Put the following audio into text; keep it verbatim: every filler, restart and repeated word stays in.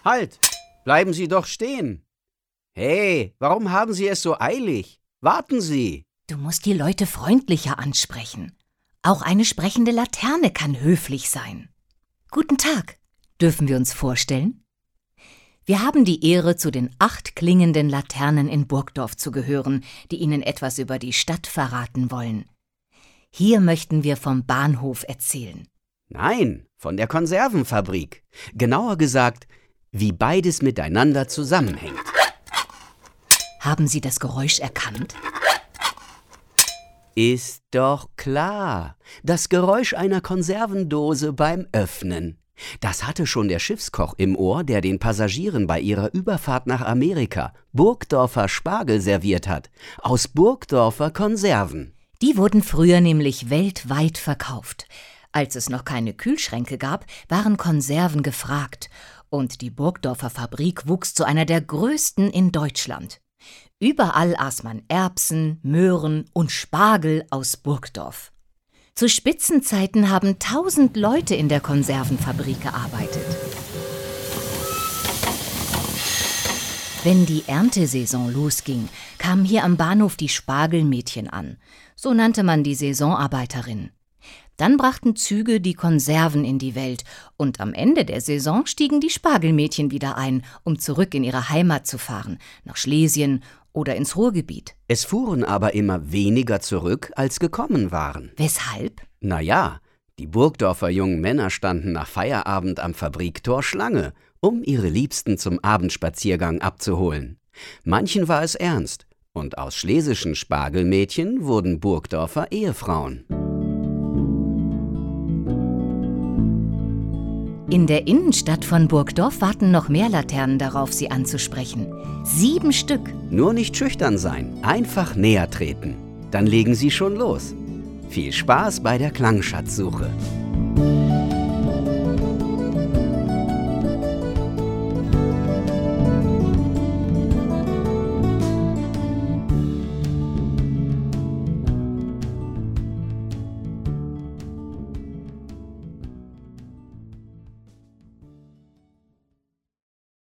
Halt! Bleiben Sie doch stehen! Hey, warum haben Sie es so eilig? Warten Sie! Du musst die Leute freundlicher ansprechen. Auch eine sprechende Laterne kann höflich sein. Guten Tag. Dürfen wir uns vorstellen? Wir haben die Ehre, zu den acht klingenden Laternen in Burgdorf zu gehören, die Ihnen etwas über die Stadt verraten wollen. Hier möchten wir vom Bahnhof erzählen. Nein, von der Konservenfabrik. Genauer gesagt, wie beides miteinander zusammenhängt. Haben Sie das Geräusch erkannt? Ist doch klar. Das Geräusch einer Konservendose beim Öffnen. Das hatte schon der Schiffskoch im Ohr, der den Passagieren bei ihrer Überfahrt nach Amerika Burgdorfer Spargel serviert hat. Aus Burgdorfer Konserven. Die wurden früher nämlich weltweit verkauft. Als es noch keine Kühlschränke gab, waren Konserven gefragt. Und die Burgdorfer Fabrik wuchs zu einer der größten in Deutschland. Überall aß man Erbsen, Möhren und Spargel aus Burgdorf. Zu Spitzenzeiten haben tausend Leute in der Konservenfabrik gearbeitet. Wenn die Erntesaison losging, kamen hier am Bahnhof die Spargelmädchen an. So nannte man die Saisonarbeiterin. Dann brachten Züge die Konserven in die Welt und am Ende der Saison stiegen die Spargelmädchen wieder ein, um zurück in ihre Heimat zu fahren, nach Schlesien oder ins Ruhrgebiet. Es fuhren aber immer weniger zurück, als gekommen waren. Weshalb? Na ja, die Burgdorfer jungen Männer standen nach Feierabend am Fabriktor Schlange, um ihre Liebsten zum Abendspaziergang abzuholen. Manchen war es ernst und aus schlesischen Spargelmädchen wurden Burgdorfer Ehefrauen. In der Innenstadt von Burgdorf warten noch mehr Laternen darauf, Sie anzusprechen. Sieben Stück. Nur nicht schüchtern sein, einfach näher treten. Dann legen Sie schon los. Viel Spaß bei der Klangschatzsuche.